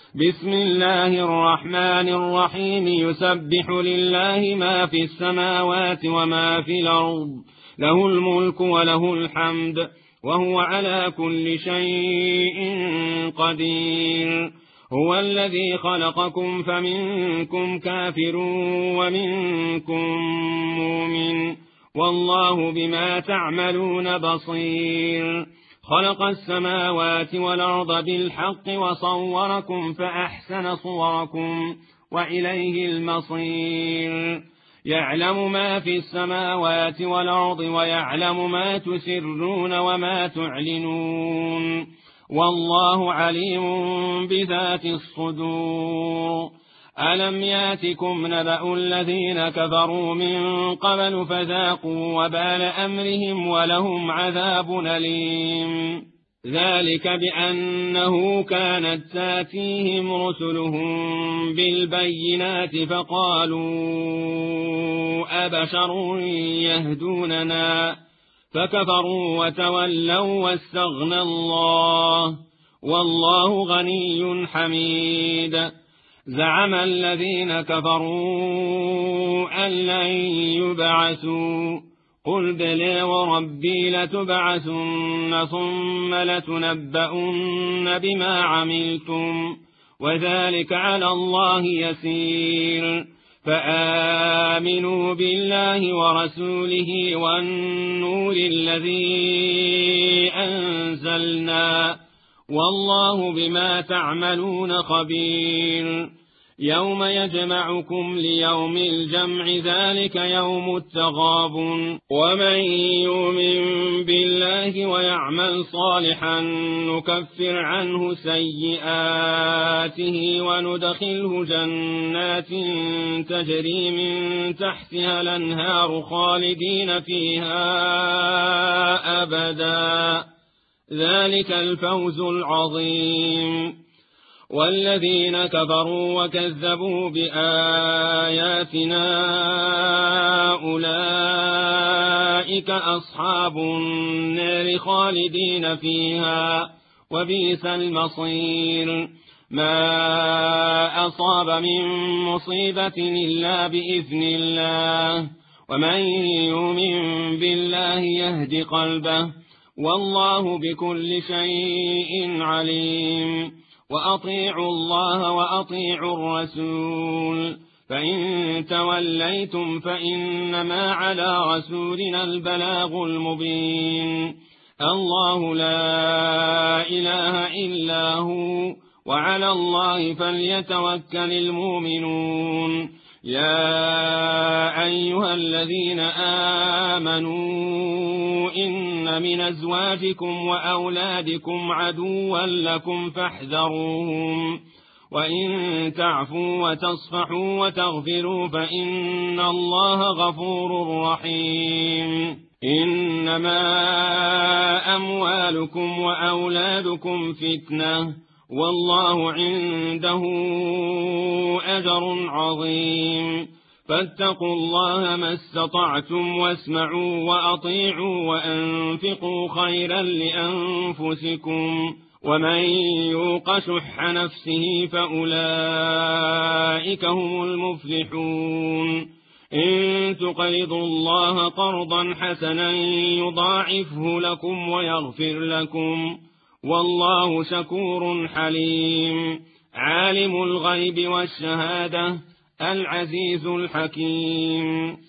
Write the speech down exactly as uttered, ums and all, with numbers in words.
بسم الله الرحمن الرحيم يسبح لله ما في السماوات وما في الأرض له الملك وله الحمد وهو على كل شيء قدير هو الذي خلقكم فمنكم كافر ومنكم مؤمن والله بما تعملون بصير خلق السماوات والأرض بالحق وصوركم فأحسن صوركم وإليه المصير يعلم ما في السماوات والأرض ويعلم ما تسرون وما تعلنون والله عليم بذات الصدور ألم ياتكم نبأ الذين كفروا من قبل فذاقوا وبال أمرهم ولهم عذاب أليم ذلك بأنه كانت تاتيهم رسلهم بالبينات فقالوا أبشر يهدوننا فكفروا وتولوا واستغنى الله والله غني حميد زعم الذين كفروا أن لن يبعثوا قل بلى وربي لتبعثن ثم لتنبؤن بما عملتم وذلك على الله يسير فآمنوا بالله ورسوله والنور الذي أنزلنا والله بما تعملون خبير يوم يجمعكم ليوم الجمع ذلك يوم التغابن ومن يؤمن بالله ويعمل صالحا نكفر عنه سيئاته وندخله جنات تجري من تحتها الأنهار خالدين فيها أبدا ذلك الفوز العظيم والذين كفروا وكذبوا بآياتنا أولئك أصحاب النار خالدين فيها وبئس المصير ما أصاب من مصيبة إلا بإذن الله ومن يؤمن بالله يهد قلبه والله بكل شيء عليم وأطيعوا الله وأطيعوا الرسول فإن توليتم فإنما على رسولنا البلاغ المبين الله لا إله إلا هو وعلى الله فليتوكل المؤمنون يا أيها الذين آمنوا إن من أزواجكم وأولادكم عدوا لكم فاحذروهم وإن تعفوا وتصفحوا وتغفروا فإن الله غفور رحيم إنما أموالكم وأولادكم فتنة والله عنده أجر عظيم فاتقوا الله ما استطعتم واسمعوا وأطيعوا وأنفقوا خيرا لأنفسكم ومن يوق شح نفسه فأولئك هم المفلحون إن تقرضوا الله قرضا حسنا يضاعفه لكم ويغفر لكم والله شكور حليم عالم الغيب والشهادة العزيز الحكيم